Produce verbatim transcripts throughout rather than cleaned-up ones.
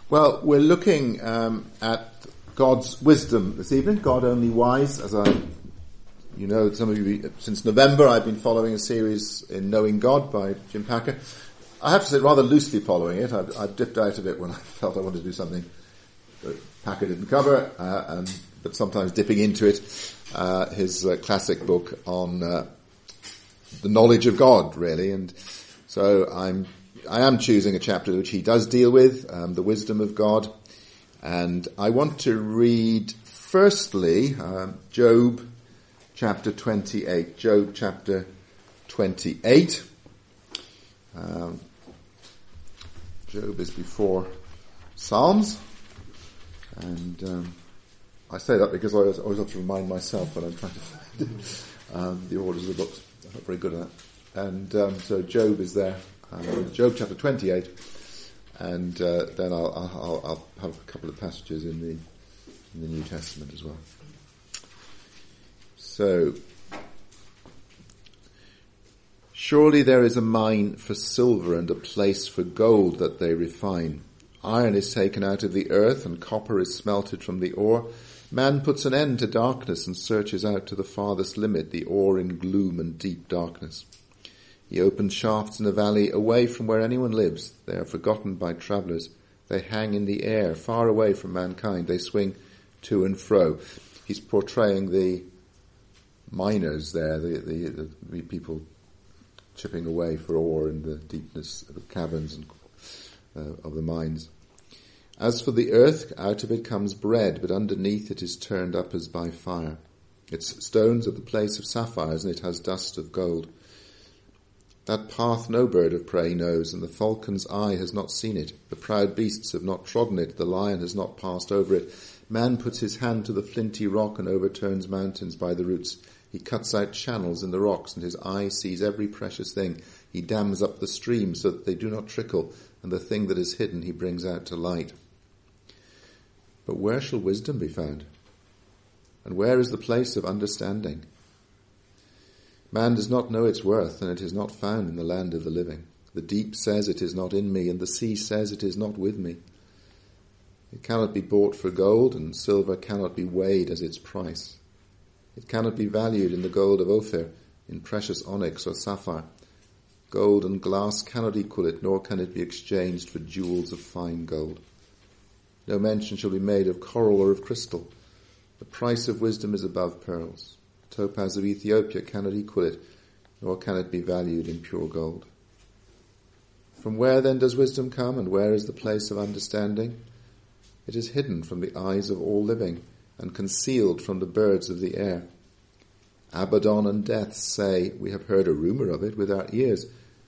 Well, we're looking um, at God's wisdom this evening. God Only Wise. As I, you know, some of you, since November, I've been following a series in Knowing God by Jim Packer. I have to say, rather loosely following it. I've, I've dipped out of it when I felt I wanted to do something that Packer didn't cover, uh, and, but sometimes dipping into it. Uh, his uh, classic book on uh, the knowledge of God, really, and so I'm. I am choosing a chapter which he does deal with, um, the wisdom of God. And I want to read, firstly, um, Job chapter twenty-eight. Job chapter twenty-eight. Um, Job is before Psalms. And um, I say that because I always, always have to remind myself when I'm trying to find um, the orders of the books. I'm not very good at that. And um, so Job is there. Um, Job chapter twenty-eight, and uh, then I'll, I'll, I'll have a couple of passages in the in the New Testament as well. So, surely there is a mine for silver and a place for gold that they refine. Iron is taken out of the earth and copper is smelted from the ore. Man puts an end to darkness and searches out to the farthest limit, the ore in gloom and deep darkness. He opens shafts in a valley away from where anyone lives. They are forgotten by travellers. They hang in the air, far away from mankind. They swing to and fro. He's portraying the miners there, the, the, the people chipping away for ore in the deepness of the caverns and uh, of the mines. As for the earth, out of it comes bread, but underneath it is turned up as by fire. Its stones are the place of sapphires, and it has dust of gold. That path no bird of prey knows, and the falcon's eye has not seen it. The proud beasts have not trodden it, the lion has not passed over it. Man puts his hand to the flinty rock and overturns mountains by the roots. He cuts out channels in the rocks, and his eye sees every precious thing. He dams up the streams so that they do not trickle, and the thing that is hidden he brings out to light. But where shall wisdom be found? And where is the place of understanding? Man does not know its worth, and it is not found in the land of the living. The deep says it is not in me, and the sea says it is not with me. It cannot be bought for gold, and silver cannot be weighed as its price. It cannot be valued in the gold of Ophir, in precious onyx or sapphire. Gold and glass cannot equal it, nor can it be exchanged for jewels of fine gold. No mention shall be made of coral or of crystal. The price of wisdom is above pearls. Topaz of Ethiopia cannot equal it, nor can it be valued in pure gold. From where then does wisdom come, and where is the place of understanding? It is hidden from the eyes of all living, and concealed from the birds of the air. Abaddon and Death say, we have heard a rumour of it with our ears.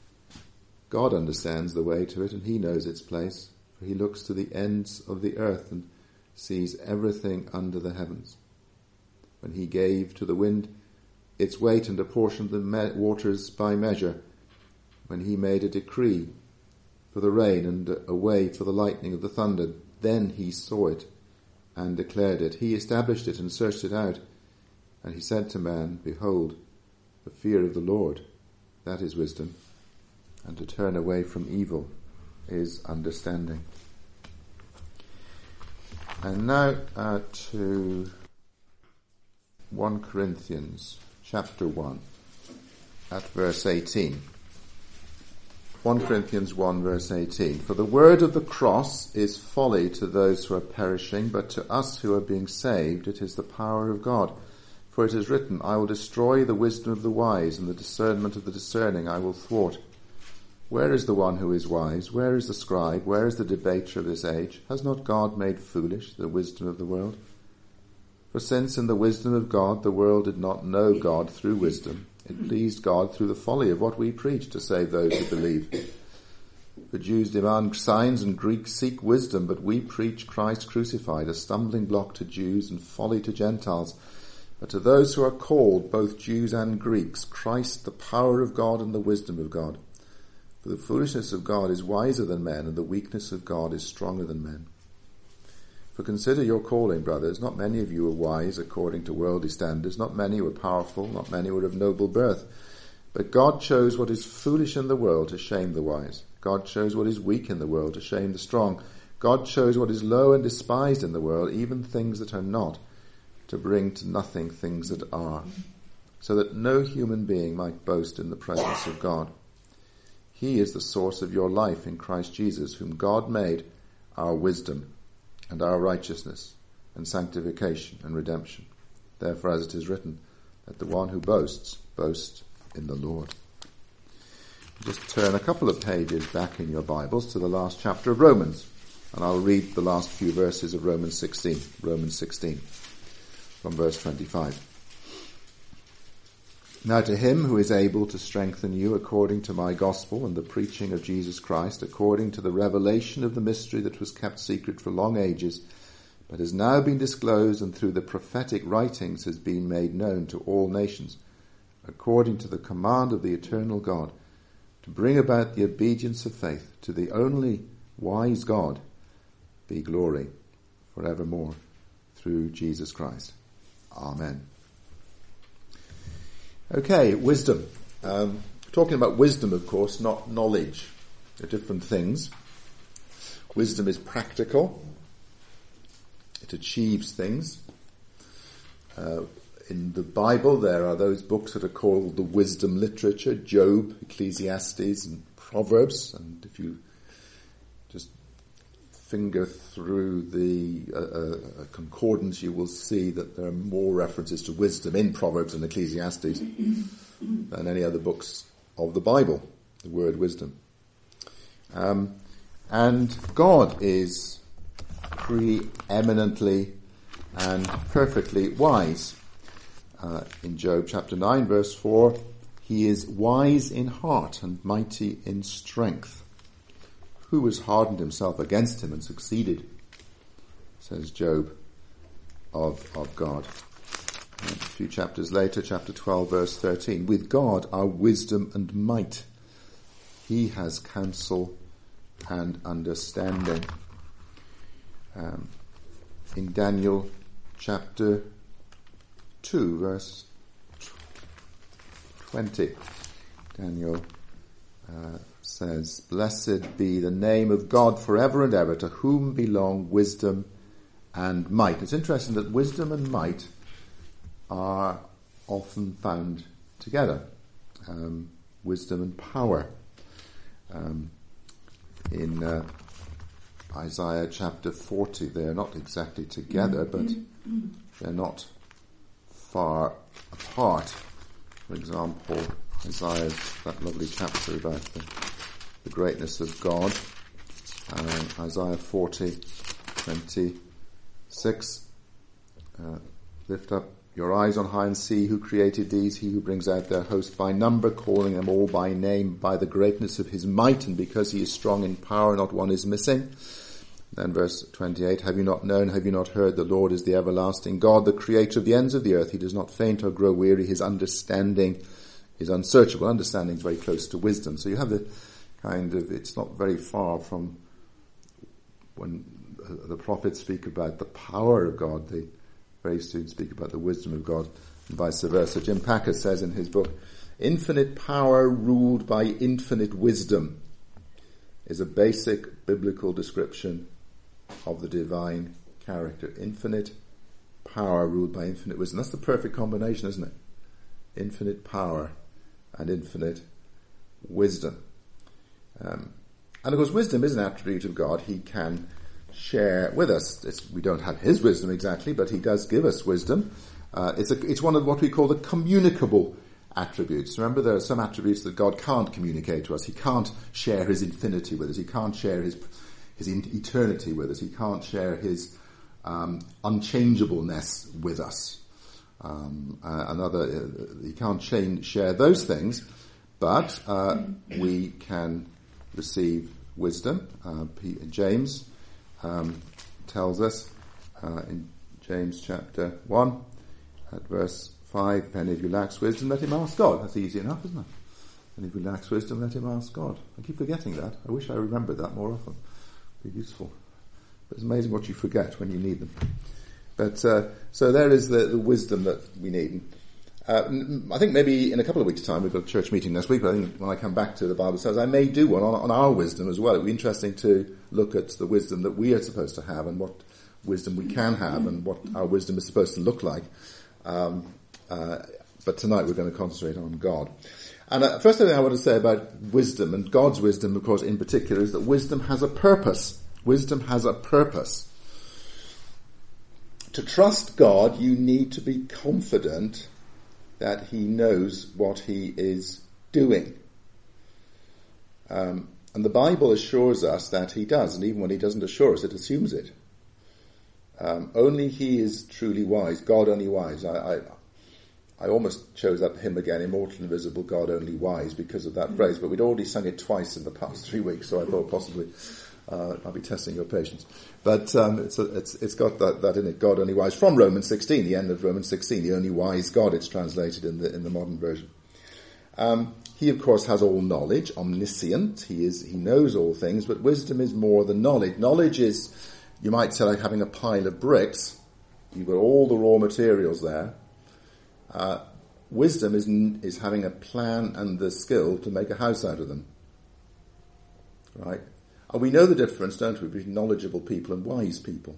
God understands the way to it, and he knows its place, for he looks to the ends of the earth and sees everything under the heavens. When he gave to the wind its weight and apportioned the me- waters by measure, when he made a decree for the rain and a way for the lightning of the thunder, then he saw it and declared it. He established it and searched it out. And he said to man, behold, the fear of the Lord, that is wisdom, and to turn away from evil is understanding. And now uh, to First Corinthians chapter one at verse eighteen. First Corinthians one verse eighteen. For the word of the cross is folly to those who are perishing, but to us who are being saved it is the power of God. For it is written, I will destroy the wisdom of the wise, and the discernment of the discerning I will thwart. Where is the one who is wise? Where is the scribe? Where is the debater of this age? Has not God made foolish the wisdom of the world? For since in the wisdom of God the world did not know God through wisdom, it pleased God through the folly of what we preach to save those who believe. For Jews demand signs and Greeks seek wisdom, but we preach Christ crucified, a stumbling block to Jews and folly to Gentiles. But to those who are called, both Jews and Greeks, Christ the power of God and the wisdom of God. For the foolishness of God is wiser than men, and the weakness of God is stronger than men. For consider your calling, brothers. Not many of you are wise according to worldly standards. Not many were powerful. Not many were of noble birth. But God chose what is foolish in the world to shame the wise. God chose what is weak in the world to shame the strong. God chose what is low and despised in the world, even things that are not, to bring to nothing things that are, so that no human being might boast in the presence of God. He is the source of your life in Christ Jesus, whom God made our wisdom and our righteousness and sanctification and redemption. Therefore, as it is written, let the one who boasts, boast in the Lord. Just turn a couple of pages back in your Bibles to the last chapter of Romans, and I'll read the last few verses of Romans sixteen. Romans sixteen, from verse twenty-five. Now to him who is able to strengthen you according to my gospel and the preaching of Jesus Christ, according to the revelation of the mystery that was kept secret for long ages, but has now been disclosed and through the prophetic writings has been made known to all nations, according to the command of the eternal God, to bring about the obedience of faith to the only wise God, be glory forevermore through Jesus Christ. Amen. Okay, wisdom. Um, talking about wisdom, of course, not knowledge. They're different things. Wisdom is practical. It achieves things. Uh, in the Bible, there are those books that are called the wisdom literature, Job, Ecclesiastes, and Proverbs. And if you just finger through the uh, uh, concordance, you will see that there are more references to wisdom in Proverbs and Ecclesiastes than any other books of the Bible, the word wisdom. Um, and God is preeminently and perfectly wise. Uh, in Job chapter nine, verse four, he is wise in heart and mighty in strength. Who has hardened himself against him and succeeded? Says Job of, of God. And a few chapters later, chapter twelve, verse thirteen. With God are wisdom and might. He has counsel and understanding. Um, in Daniel chapter two, verse twenty, Daniel uh, says, blessed be the name of God forever and ever, to whom belong wisdom and might. It's interesting that wisdom and might are often found together. Um, wisdom and power. Um, in uh, Isaiah chapter forty, they're not exactly together, but they're not far apart. For example, Isaiah's that lovely chapter about the, the greatness of God. Uh, Isaiah forty, twenty-six. Uh, lift up your eyes on high and see who created these, he who brings out their host by number, calling them all by name, by the greatness of his might, and because he is strong in power, not one is missing. Then verse twenty-eight, have you not known, have you not heard, the Lord is the everlasting God, the creator of the ends of the earth. He does not faint or grow weary. His understanding is unsearchable. Understanding is very close to wisdom. So you have the kind of, it's not very far from when the prophets speak about the power of God, they very soon speak about the wisdom of God, and vice versa. Jim Packer says in his book, infinite power ruled by infinite wisdom is a basic biblical description of the divine character. Infinite power ruled by infinite wisdom. That's the perfect combination, isn't it? Infinite power and infinite wisdom. Um, and of course, wisdom is an attribute of God. He can share with us. It's, we don't have his wisdom exactly, but he does give us wisdom. Uh, it's, a, it's one of what we call the communicable attributes. Remember, there are some attributes that God can't communicate to us. He can't share his infinity with us. He can't share his his in- eternity with us. He can't share his um, unchangeableness with us. Um, uh, another, uh, he can't change, share those things, but uh, we can receive wisdom. Uh, P- James um, tells us uh, in James chapter one at verse five, if any of you lacks wisdom, let him ask God. That's easy enough, isn't it? And if you lacks wisdom, let him ask God. I keep forgetting that. I wish I remembered that more often. It'd be useful. But it's amazing what you forget when you need them. But uh, so there is the, the wisdom that we need. Uh, I think maybe in a couple of weeks' time, we've got a church meeting next week, but I think when I come back to the Bible says, I may do one on, on our wisdom as well. It would be interesting to look at the wisdom that we are supposed to have and what wisdom we can have and what our wisdom is supposed to look like. Um, uh, but tonight we're going to concentrate on God. And the uh, first thing I want to say about wisdom, and God's wisdom, of course, in particular, is that wisdom has a purpose. Wisdom has a purpose. To trust God, you need to be confident that he knows what he is doing. Um, and the Bible assures us that he does, and even when he doesn't assure us, it assumes it. Um, only he is truly wise, God only wise. I, I, I almost chose that hymn again, Immortal, Invisible, God only wise, because of that phrase, but we'd already sung it twice in the past three weeks, so I thought possibly uh, I'll be testing your patience. But um, it's, a, it's it's got that, that in it, God only wise, from Romans sixteen, the end of Romans sixteen, the only wise God, it's translated in the in the modern version. Um, he, of course, has all knowledge, omniscient, he is he knows all things, but wisdom is more than knowledge. Knowledge is, you might say, like having a pile of bricks. You've got all the raw materials there. Uh, wisdom is is having a plan and the skill to make a house out of them. Right? And we know the difference, don't we, between knowledgeable people and wise people.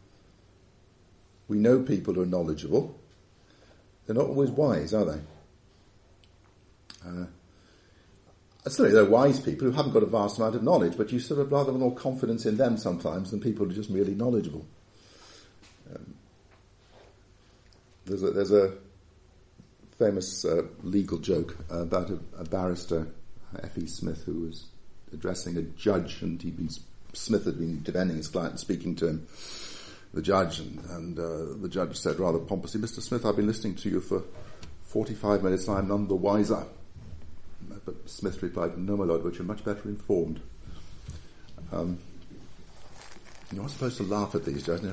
We know people who are knowledgeable. They're not always wise, are they? Uh, certainly there are wise people who haven't got a vast amount of knowledge, but you sort of rather have more confidence in them sometimes than people who are just merely knowledgeable. Um, there's a, there's a famous uh, legal joke uh, about a, a barrister, F E Smith, who was addressing a judge, and he'd been, Smith had been defending his client and speaking to him, the judge, and, and uh, the judge said rather pompously, Mister Smith, I've been listening to you for forty-five minutes and I'm none the wiser. But Smith replied, no, my lord, but you're much better informed. Um, you're not supposed to laugh at these, Judge.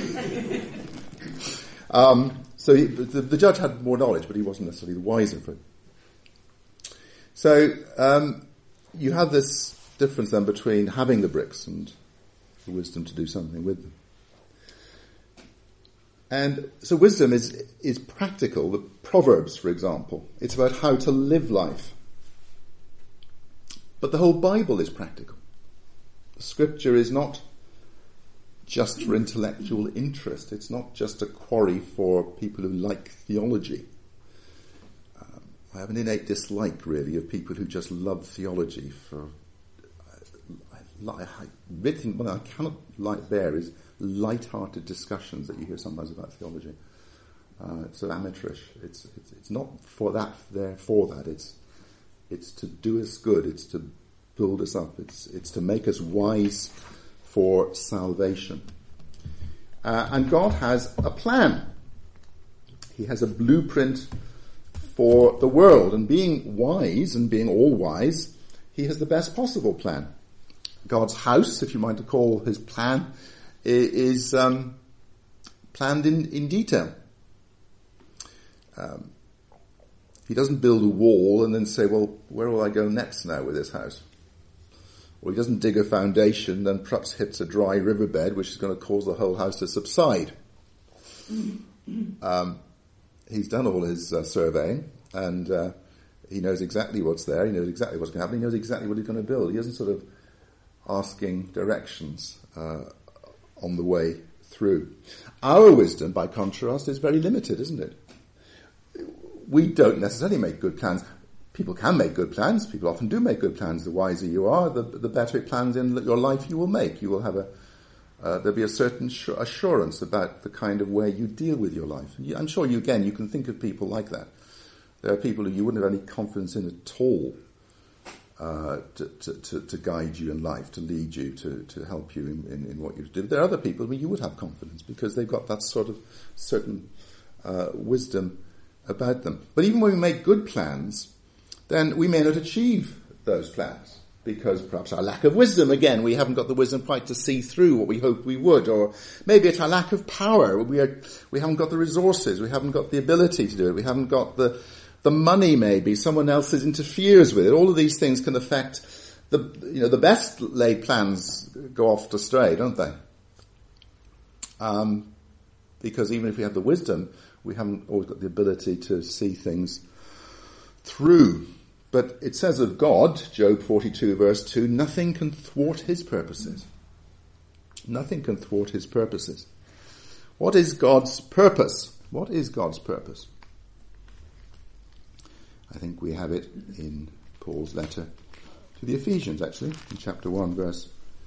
um, so he, the, the judge had more knowledge, but he wasn't necessarily the wiser for it. So, um, you have this difference then between having the bricks and the wisdom to do something with them. And so wisdom is is practical. The Proverbs, for example, it's about how to live life. But the whole Bible is practical. Scripture is not just for intellectual interest. It's not just a quarry for people who like theology. I have an innate dislike, really, of people who just love theology for... I, I, I really think what I cannot like bear is light-hearted discussions that you hear sometimes about theology. Uh, it's so amateurish. It's, it's it's not for that, there for that. It's it's to do us good. It's to build us up. It's it's to make us wise for salvation. Uh, and God has a plan. He has a blueprint for the world, and being wise and being all wise, he has the best possible plan. God's house, if you mind to call his plan, is um, planned in, in detail. Um, he doesn't build a wall and then say, well, where will I go next now with this house? Or he doesn't dig a foundation and perhaps hits a dry riverbed, which is going to cause the whole house to subside. Um, He's done all his uh, surveying, and uh, he knows exactly what's there. He knows exactly what's going to happen. He knows exactly what he's going to build. He isn't sort of asking directions uh, on the way through. Our wisdom, by contrast, is very limited, isn't it? We don't necessarily make good plans. People can make good plans. People often do make good plans. The wiser you are, the, the better plans in your life you will make. You will have a Uh, there'll be a certain sh- assurance about the kind of way you deal with your life. You, I'm sure you, again, you can think of people like that. There are people who you wouldn't have any confidence in at all uh, to, to, to, to guide you in life, to lead you, to, to help you in, in, in what you do. There are other people where you would have confidence because they've got that sort of certain uh, wisdom about them. But even when we make good plans, then we may not achieve those plans. Because perhaps our lack of wisdom, again, we haven't got the wisdom quite to see through what we hoped we would, or maybe it's our lack of power. We are, we haven't got the resources, we haven't got the ability to do it, we haven't got the, the money maybe, someone else has interferes with it. All of these things can affect the, you know, the best laid plans go off astray, don't they? Um, because even if we have the wisdom, We haven't always got the ability to see things through. But it says of God, Job forty-two verse two, nothing can thwart his purposes. Nothing can thwart his purposes. What is God's purpose? What is God's purpose? I think we have it in Paul's letter to the Ephesians, actually, in chapter one, verse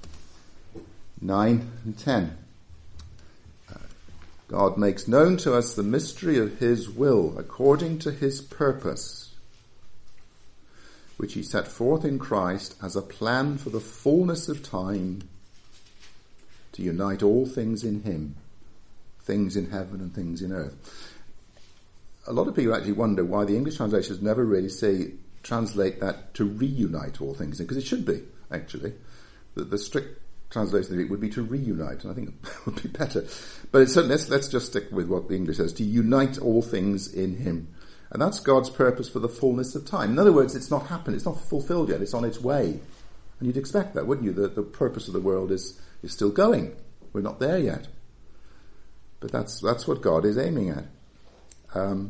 nine and ten. Uh, God makes known to us the mystery of his will according to his purpose, which he set forth in Christ as a plan for the fullness of time to unite all things in him, things in heaven and things in earth. A lot of people actually wonder why the English translations never really say, translate that to reunite all things, because it should be, actually. The, the strict translation of it would be to reunite, and I think it would be better. But it's, let's, let's just stick with what the English says, to unite all things in him. And that's God's purpose for the fullness of time. In other words, it's not happened, it's not fulfilled yet, it's on its way. And you'd expect that, wouldn't you? The, the purpose of the world is, is still going. We're not there yet. But that's that's what God is aiming at. Um,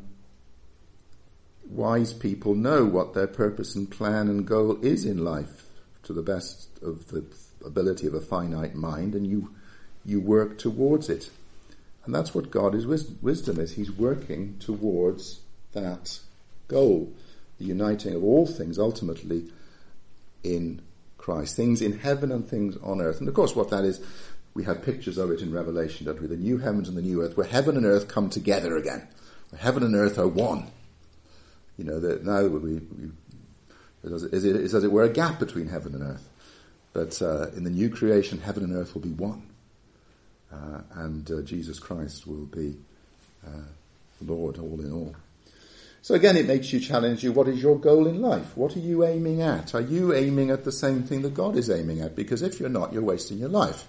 wise people know what their purpose and plan and goal is in life to the best of the ability of a finite mind, and you you work towards it. And that's what God is wis- wisdom is. He's working towards that goal, the uniting of all things ultimately in Christ, things in heaven and things on earth. And of course what that is, we have pictures of it in Revelation, don't we? The new heavens and the new earth, where heaven and earth come together again. Where heaven and earth are one. You know, that now we, we is, is as it were a gap between heaven and earth. But uh, in the new creation, heaven and earth will be one. Uh, and uh, Jesus Christ will be uh, Lord, all in all. So again, it makes you challenge you, what is your goal in life? What are you aiming at? Are you aiming at the same thing that God is aiming at? Because if you're not, you're wasting your life.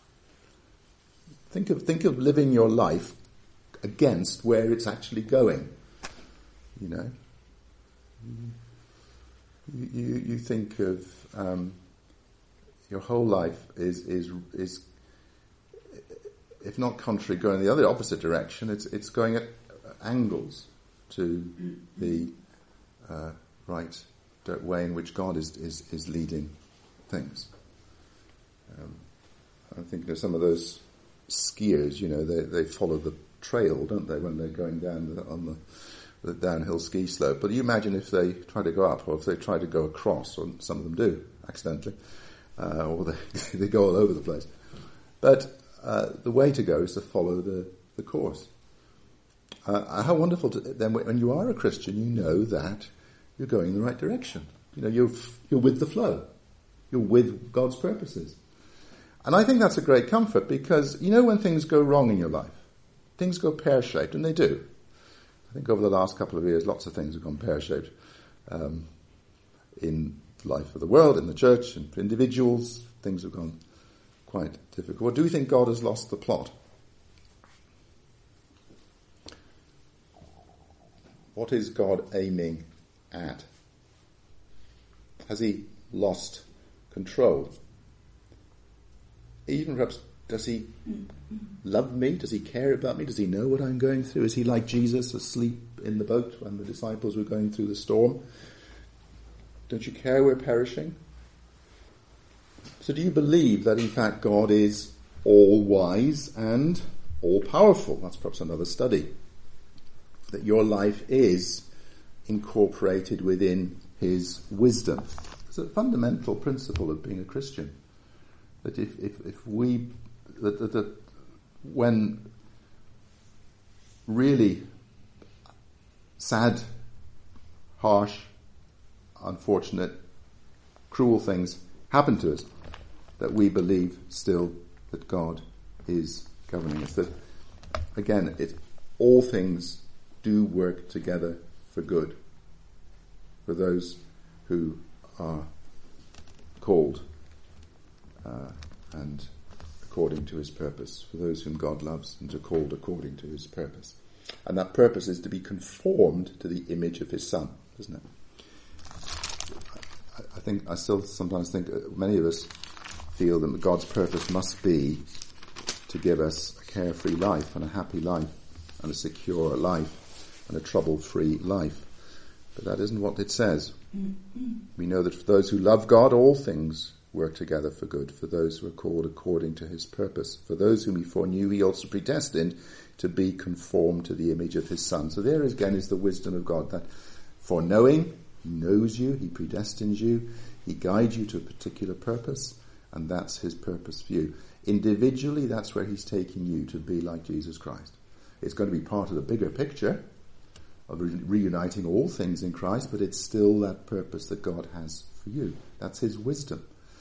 Think of think of living your life against where it's actually going. You know, you you, you think of um, your whole life is is is if not contrary, going the other opposite direction. It's it's going at angles to the uh, right way in which God is is, is leading things. Um, I think of some of those skiers, you know, they they follow the trail, don't they, when they're going down the, on the, the downhill ski slope. But you imagine if they try to go up, or if they try to go across, or some of them do, accidentally, uh, or they, they go all over the place. But uh, the way to go is to follow the, the course. Uh, how wonderful to, then when you are a Christian, you know that you're going in the right direction. You know, you're you're with the flow. You're with God's purposes. And I think that's a great comfort, because you know when things go wrong in your life, things go pear-shaped, and they do. I think over the last couple of years, lots of things have gone pear-shaped um, in the life of the world, in the church, and for individuals. Things have gone quite difficult. Well, do you think God has lost the plot? What is God aiming at? Has he lost control? Even perhaps, does he love me? Does he care about me? Does he know what I'm going through? Is he like Jesus, asleep in the boat when the disciples were going through the storm? Don't you care we're perishing? So do you believe that in fact God is all-wise and all-powerful? That's perhaps another study. That your life is incorporated within his wisdom. It's a fundamental principle of being a Christian. That if, if, if we, that, that, that when really sad, harsh, unfortunate, cruel things happen to us, that we believe still that God is governing us. That, again, it, all things do work together for good, for those who are called uh, and according to his purpose, for those whom God loves and are called according to his purpose. And that purpose is to be conformed to the image of his Son, isn't it? I, I think, I still sometimes think uh, many of us feel that God's purpose must be to give us a carefree life and a happy life and a secure life and a trouble-free life. But that isn't what it says. We know that for those who love God, all things work together for good, for those who are called according to his purpose. For those whom he foreknew, he also predestined to be conformed to the image of his Son. So there again is the wisdom of God, that foreknowing, he knows you, he predestines you, he guides you to a particular purpose, and that's his purpose for you. Individually, that's where he's taking you, to be like Jesus Christ. It's going to be part of the bigger picture of re- reuniting all things in Christ, but it's still that purpose that God has for you. That's his wisdom.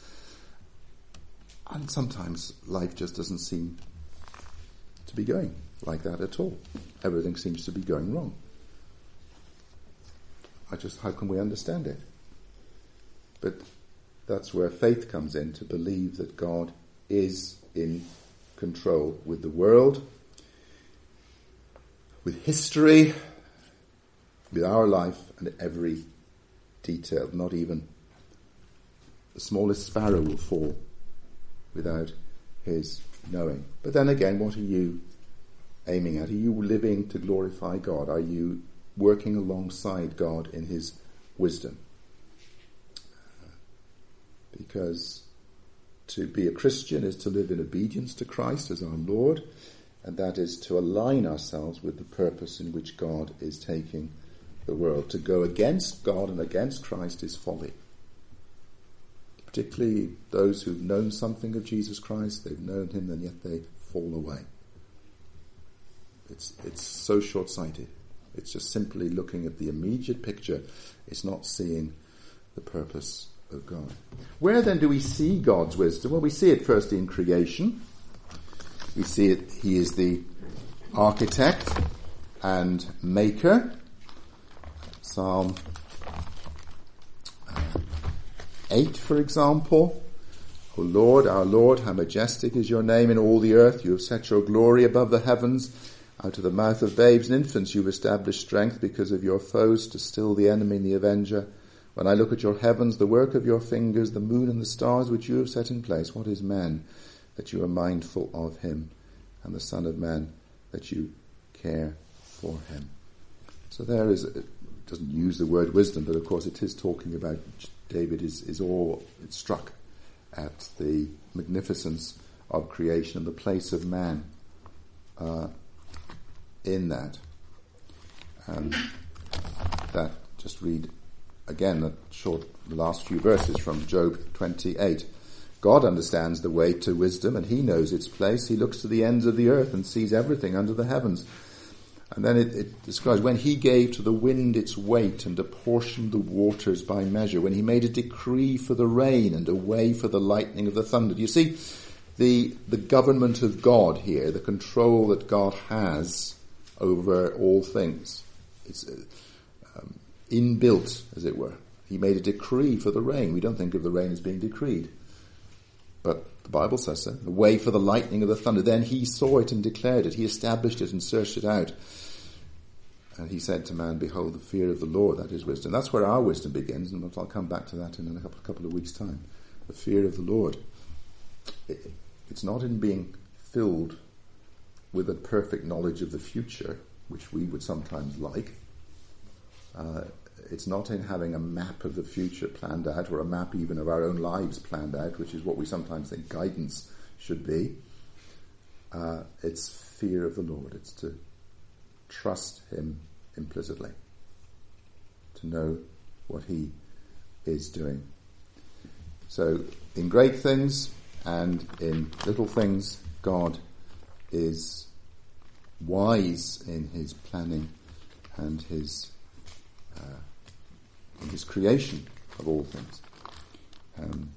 And sometimes life just doesn't seem to be going like that at all. Everything seems to be going wrong. I just, how can we understand it? But that's where faith comes in, to believe that God is in control with the world, with history, with our life, and every detail. Not even the smallest sparrow will fall without his knowing. But then again, what are you aiming at? Are you living to glorify God? Are you working alongside God in his wisdom? Because to be a Christian is to live in obedience to Christ as our Lord, and that is to align ourselves with the purpose in which God is taking the world. To go against God and against Christ is folly. Particularly those who've known something of Jesus Christ, they've known him, and yet they fall away. It's it's so short-sighted. It's just simply looking at the immediate picture. It's not seeing the purpose of God. Where then do we see God's wisdom? Well, we see it first in creation. We see it, he is the architect and maker. Psalm eight, for example. O Lord, our Lord, how majestic is your name in all the earth. You have set your glory above the heavens. Out of the mouth of babes and infants you have established strength because of your foes, to still the enemy and the avenger. When I look at your heavens, the work of your fingers, the moon and the stars which you have set in place, what is man that you are mindful of him, and the Son of Man that you care for him? So there is, it doesn't use the word wisdom, but of course it is talking about, David is, is all it's struck at the magnificence of creation and the place of man uh, in that. And that, just read again the short the last few verses from Job twenty-eight. God understands the way to wisdom, and he knows its place. He looks to the ends of the earth and sees everything under the heavens. And then it, it describes when he gave to the wind its weight and apportioned the waters by measure, when he made a decree for the rain and a way for the lightning of the thunder. You see, the the government of God here, the control that God has over all things. It's um, inbuilt, as it were. He made a decree for the rain. We don't think of the rain as being decreed, but the Bible says so. The way for the lightning of the thunder. Then he saw it and declared it. He established it and searched it out. And he said to man, behold, the fear of the Lord, that is wisdom. That's where our wisdom begins, and I'll come back to that in a couple, couple of weeks' time. The fear of the Lord. It, it's not in being filled with a perfect knowledge of the future, which we would sometimes like. Uh, it's not in having a map of the future planned out, or a map even of our own lives planned out, which is what we sometimes think guidance should be. Uh, it's fear of the Lord. It's to trust him implicitly, to know what he is doing. So in great things and in little things, God is wise in his planning and his uh, in his creation of all things. Um,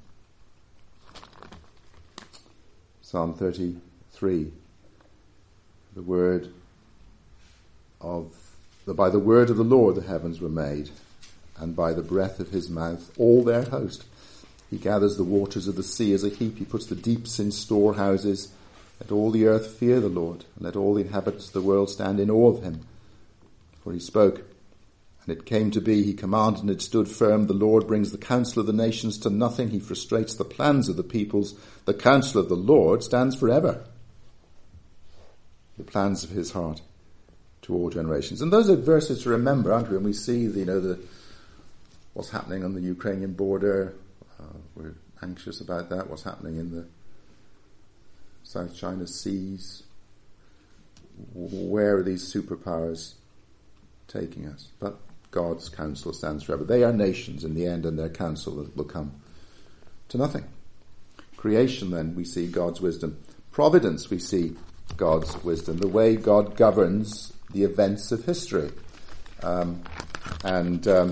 Psalm thirty-three, the word of the, by the word of the Lord the heavens were made, and by the breath of his mouth all their host. He gathers the waters of the sea as a heap. He puts the deeps in storehouses. Let all the earth fear the Lord, and let all the inhabitants of the world stand in awe of him. For he spoke, and it came to be. He commanded, and it stood firm. The Lord brings the counsel of the nations to nothing. He frustrates the plans of the peoples. The counsel of the Lord stands forever, the plans of his heart to all generations. And those are verses to remember, aren't we? When we see, the, you know, the what's happening on the Ukrainian border, uh, we're anxious about that. What's happening in the South China Seas? Where are these superpowers taking us? But God's counsel stands forever. They are nations in the end, and their counsel will come to nothing. Creation, then, we see God's wisdom. Providence, we see God's wisdom. The way God governs the events of history. Um, and um,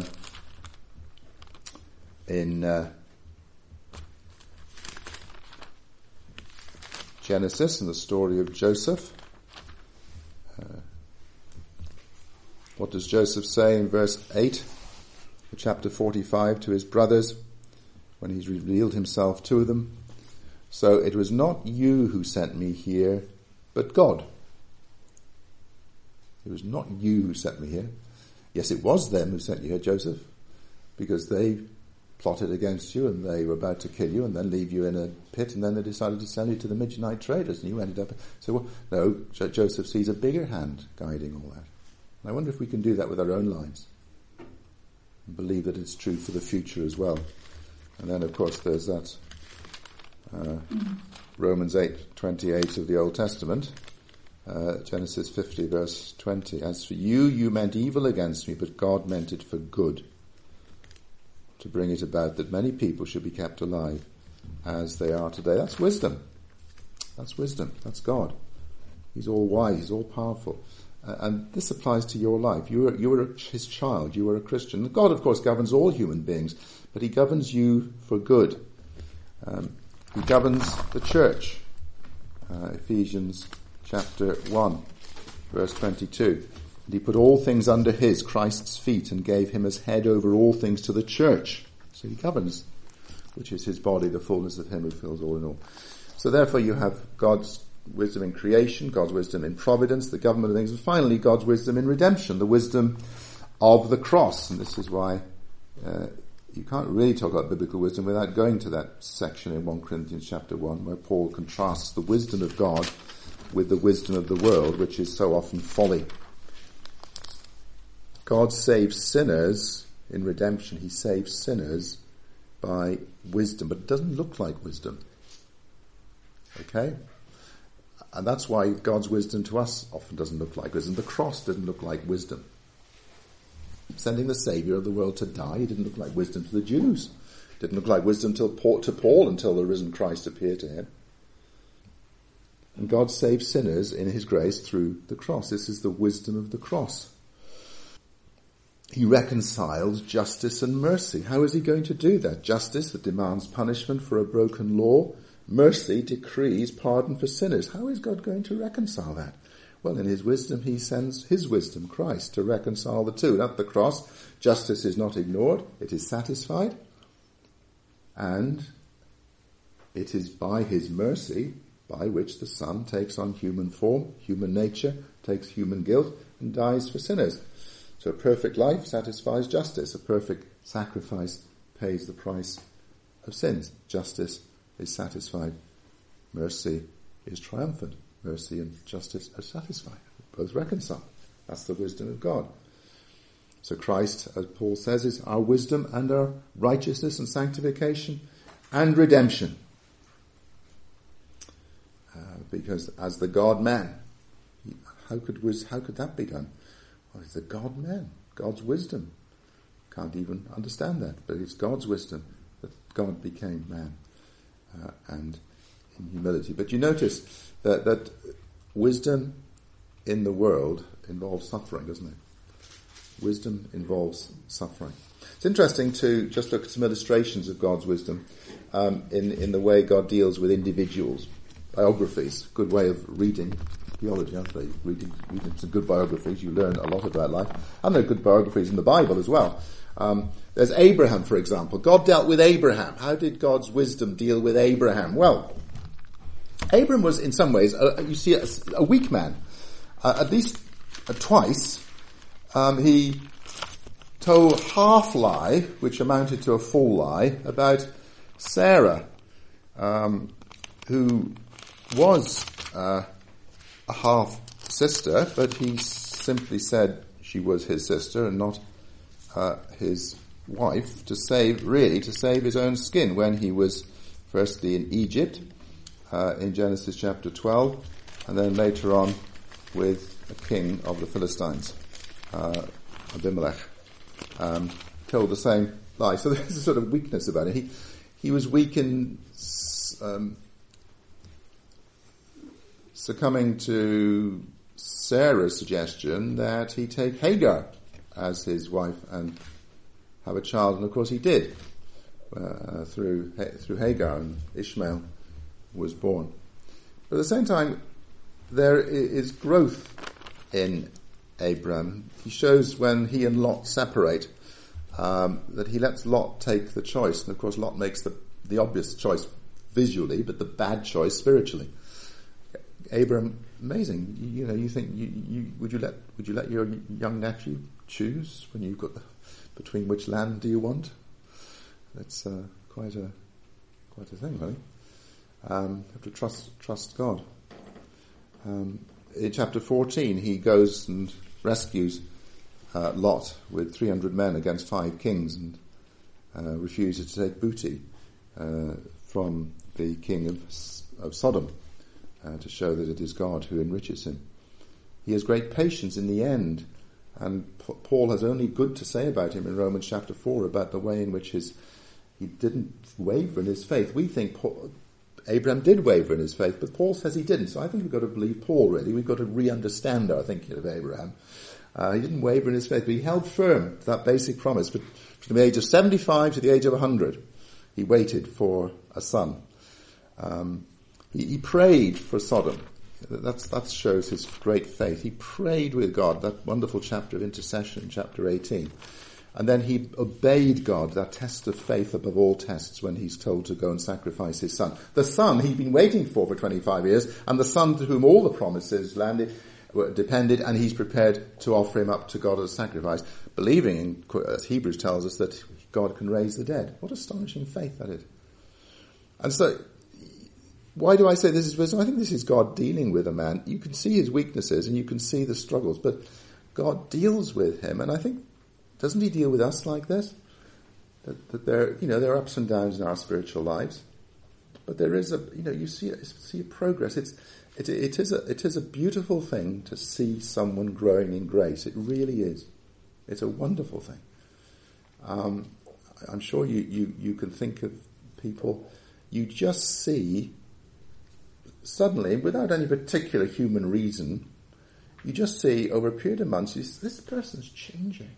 in uh, Genesis, in the story of Joseph, uh, what does Joseph say in verse eight of chapter forty-five to his brothers when he's revealed himself to them? So it was not you who sent me here, but God. It was not you who sent me here. Yes, it was them who sent you here, Joseph, because they plotted against you and they were about to kill you and then leave you in a pit, and then they decided to sell you to the Midianite traders and you ended up... So, well, no, Joseph sees a bigger hand guiding all that. And I wonder if we can do that with our own lives and believe that it's true for the future as well. And then, of course, there's that uh, Romans eight twenty-eight of the Old Testament, uh, Genesis fifty, verse twenty. As for you, you meant evil against me, but God meant it for good, to bring it about that many people should be kept alive as they are today. That's wisdom. That's wisdom. That's God. He's all wise. He's all powerful. Uh, and this applies to your life. You are, you are his child. You are a Christian. God, of course, governs all human beings, but he governs you for good. Um, he governs the church. Uh, Ephesians chapter one, verse twenty-two. And he put all things under his, Christ's feet, and gave him as head over all things to the church. So he governs, which is his body, the fullness of him who fills all in all. So therefore you have God's wisdom in creation, God's wisdom in providence, the government of things, and finally God's wisdom in redemption, the wisdom of the cross. And this is why uh, you can't really talk about biblical wisdom without going to that section in First Corinthians chapter one, where Paul contrasts the wisdom of God with the wisdom of the world, which is so often folly. God saves sinners in redemption. He saves sinners by wisdom, but it doesn't look like wisdom. Okay? And that's why God's wisdom to us often doesn't look like wisdom. The cross didn't look like wisdom. Sending the Saviour of the world to die, it didn't look like wisdom to the Jews. It didn't look like wisdom to Paul, to Paul until the risen Christ appeared to him. And God saves sinners in his grace through the cross. This is the wisdom of the cross. He reconciles justice and mercy. How is he going to do that? Justice that demands punishment for a broken law. Mercy decrees pardon for sinners. How is God going to reconcile that? Well, in his wisdom, he sends his wisdom, Christ, to reconcile the two. At the cross, justice is not ignored. It is satisfied. And it is by his mercy by which the Son takes on human form, human nature, takes human guilt, and dies for sinners. So a perfect life satisfies justice. A perfect sacrifice pays the price of sins. Justice is satisfied. Mercy is triumphant. Mercy and justice are satisfied. Both reconcile. That's the wisdom of God. So Christ, as Paul says, is our wisdom and our righteousness and sanctification and redemption. Uh, because as the God-man, how could how could that be done? Well, he's the God-man, God's wisdom. Can't even understand that, but it's God's wisdom that God became man, uh, and in humility. But you notice that, that wisdom in the world involves suffering, doesn't it? Wisdom involves suffering. It's interesting to just look at some illustrations of God's wisdom um, in, in the way God deals with individuals. Biographies, good way of reading theology, aren't they? Reading, reading some good biographies, you learn a lot about life. And there are good biographies in the Bible as well. Um, there's Abraham, for example. God dealt with Abraham. How did God's wisdom deal with Abraham? Well, Abraham was, in some ways, a, you see, a, a weak man. Uh, at least uh, twice, um, he told half lie, which amounted to a full lie, about Sarah, um, who was uh, a half sister, but he simply said she was his sister and not uh, his wife to save, really, to save his own skin when he was firstly in Egypt, uh, in Genesis chapter twelve, and then later on with a king of the Philistines, uh, Abimelech, um, told the same lie. So there's a sort of weakness about it. He, he was weak in um, succumbing to Sarah's suggestion that he take Hagar as his wife and have a child, and of course he did uh, through through Hagar, and Ishmael was born. But at the same time, there is growth in Abram. He shows when he and Lot separate um, that he lets Lot take the choice, and of course Lot makes the the obvious choice visually, but the bad choice spiritually. Abram, amazing. You, you know, you think you, you would you let would you let your young nephew choose when you've got the, between which land do you want? That's uh, quite a quite a thing, really. Um, you have to trust trust God. Um, in chapter fourteen, he goes and rescues uh, Lot with three hundred men against five kings, and uh, refuses to take booty uh, from the king of of Sodom. Uh, to show that it is God who enriches him. He has great patience in the end, and P- Paul has only good to say about him in Romans chapter four about the way in which his he didn't waver in his faith. We think Paul, Abraham did waver in his faith, but Paul says he didn't. So I think we've got to believe Paul, really. We've got to re-understand our thinking of Abraham. Uh, he didn't waver in his faith, but he held firm to that basic promise. But from the age of seventy-five to the age of one hundred, he waited for a son. Um, He, he prayed for Sodom. That's, that shows his great faith. He prayed with God, that wonderful chapter of intercession, chapter eighteen. And then he obeyed God, that test of faith above all tests, when he's told to go and sacrifice his son. The son he'd been waiting for for twenty-five years, and the son to whom all the promises landed, depended, and he's prepared to offer him up to God as a sacrifice, believing, in, as Hebrews tells us, that God can raise the dead. What astonishing faith that is. And so, why do I say this is wisdom? I think this is God dealing with a man. You can see his weaknesses and you can see the struggles, but God deals with him. And I think, doesn't he deal with us like this? That, that there, you know, there are ups and downs in our spiritual lives, but there is a, you know, you see, see a progress. It's, it, it is a, it is a beautiful thing to see someone growing in grace. It really is. It's a wonderful thing. Um, I'm sure you, you, you can think of people you just see. Suddenly, without any particular human reason, you just see over a period of months, this person's changing.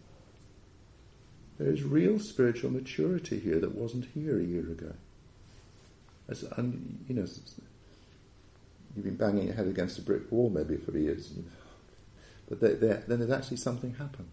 There is real spiritual maturity here that wasn't here a year ago. As, and, you know, you've been banging your head against a brick wall maybe for years, but they, they, then there's actually something happens.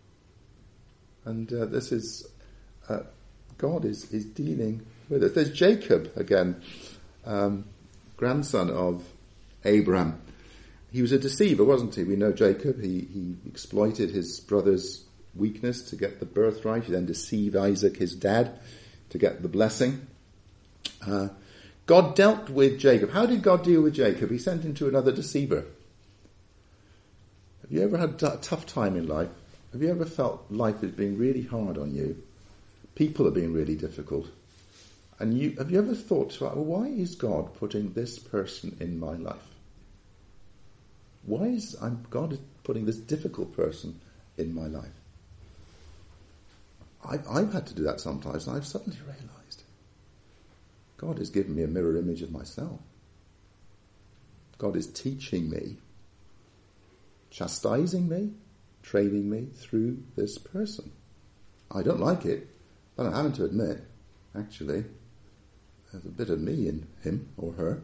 And uh, this is, uh, God is, is dealing with it. There's Jacob again. Um, grandson of Abraham. He was a deceiver, wasn't he? We know Jacob. He, he exploited his brother's weakness to get the birthright. He then deceived Isaac, his dad, to get the blessing. Uh, God dealt with Jacob. How did God deal with Jacob? He sent him to another deceiver. Have you ever had a tough time in life? Have you ever felt life is being really hard on you? People are being really difficult. And you, have you ever thought, well, why is God putting this person in my life? Why is I'm, God putting this difficult person in my life? I've, I've had to do that sometimes, and I've suddenly realized God has given me a mirror image of myself. God is teaching me, chastising me, training me through this person. I don't like it, but I'm having to admit, actually, there's a bit of me in him or her.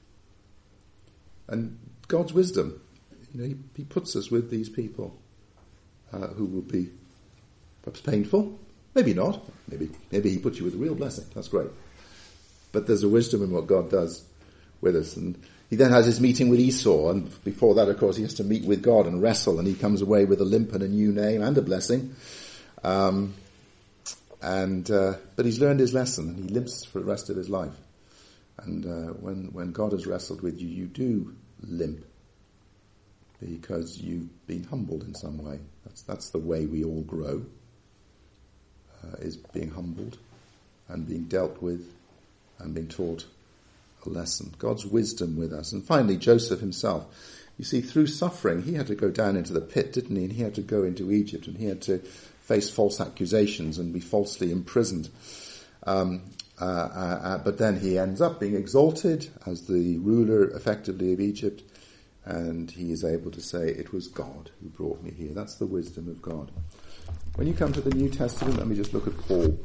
And God's wisdom, you know, he, he puts us with these people uh, who will be perhaps painful, maybe not, maybe maybe he puts you with a real blessing, that's great. But there's a wisdom in what God does with us. And he then has his meeting with Esau, and before that, of course, he has to meet with God and wrestle, and he comes away with a limp and a new name and a blessing. Um, And uh, but he's learned his lesson, and he limps for the rest of his life. And uh, when when God has wrestled with you, you do limp. because you've been humbled in some way. That's that's the way we all grow, uh, is being humbled and being dealt with and being taught a lesson. God's wisdom with us. And finally, Joseph himself. You see, through suffering, he had to go down into the pit, didn't he? And he had to go into Egypt, and he had to face false accusations and be falsely imprisoned. Um, uh, uh, uh, but then he ends up being exalted as the ruler, effectively, of Egypt, and he is able to say, it was God who brought me here. That's the wisdom of God. When you come to the New Testament, let me just look at Paul.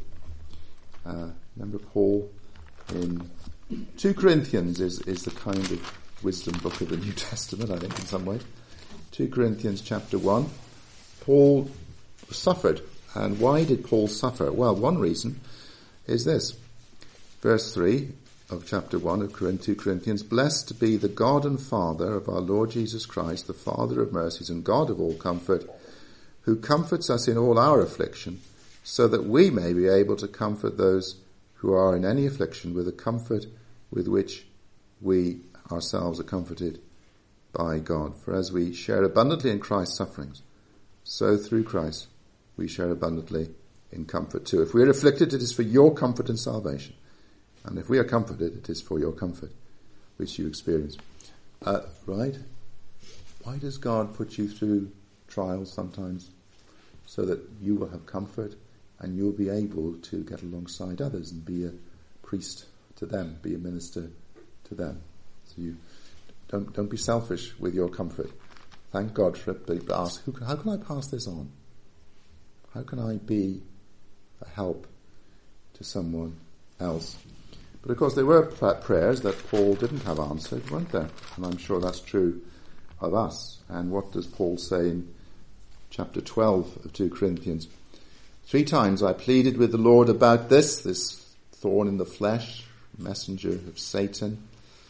Uh, remember Paul in Second Corinthians is, is the kind of wisdom book of the New Testament, I think, in some ways. Second Corinthians chapter one. Paul suffered. And why did Paul suffer? Well, one reason is this. Verse three of chapter one of Second Corinthians, blessed be the God and Father of our Lord Jesus Christ, the Father of mercies and God of all comfort, who comforts us in all our affliction, so that we may be able to comfort those who are in any affliction with the comfort with which we ourselves are comforted by God. For as we share abundantly in Christ's sufferings, so through Christ we share abundantly in comfort too. If we are afflicted, it is for your comfort and salvation. And if we are comforted, it is for your comfort, which you experience. Uh, right? Why does God put you through trials sometimes? So that you will have comfort and you'll be able to get alongside others and be a priest to them, be a minister to them. So you don't don't be selfish with your comfort. Thank God for it, but ask, who, how can I pass this on? How can I be a help to someone else? But of course there were prayers that Paul didn't have answered, weren't there? And I'm sure that's true of us. And what does Paul say in chapter twelve of Second Corinthians? Three times I pleaded with the Lord about this, this thorn in the flesh, messenger of Satan.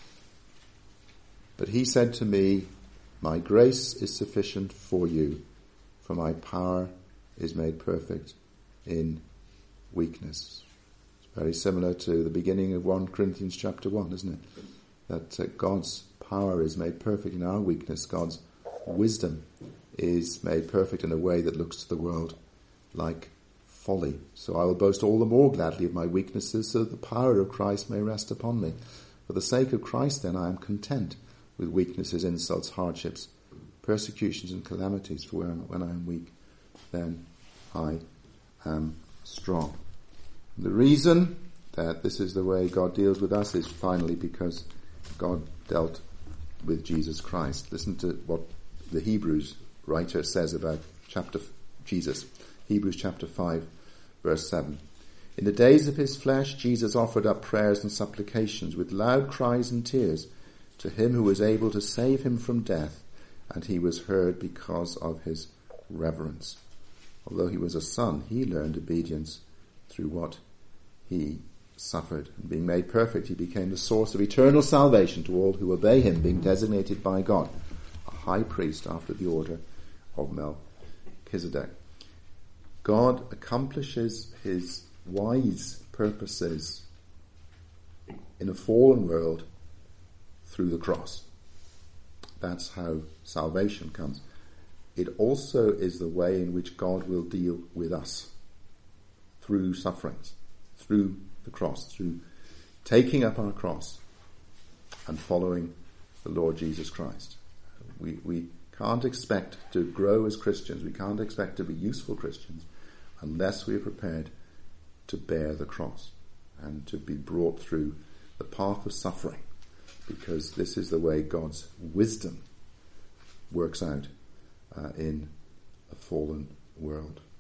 But he said to me, my grace is sufficient for you, for my power is made perfect in weakness. It's very similar to the beginning of First Corinthians chapter one, isn't it? That uh, God's power is made perfect in our weakness. God's wisdom is made perfect in a way that looks to the world like folly. So I will boast all the more gladly of my weaknesses, so that the power of Christ may rest upon me. For the sake of Christ, then, I am content with weaknesses, insults, hardships, persecutions and calamities, for when, when I am weak, then I am strong. The reason that this is the way God deals with us is finally because God dealt with Jesus Christ. Listen to what the Hebrews writer says about chapter Jesus. Hebrews chapter five, verse seven. In the days of his flesh, Jesus offered up prayers and supplications with loud cries and tears to him who was able to save him from death, and he was heard because of his reverence. Although he was a son, he learned obedience through what he suffered. And being made perfect, he became the source of eternal salvation to all who obey him, being designated by God a high priest after the order of Melchizedek. God accomplishes his wise purposes in a fallen world through the cross. That's how salvation comes. It also is the way in which God will deal with us through sufferings, through the cross, through taking up our cross and following the Lord Jesus Christ. We, we can't expect to grow as Christians, we can't expect to be useful Christians unless we are prepared to bear the cross and to be brought through the path of suffering, because this is the way God's wisdom works out uh, in a fallen world.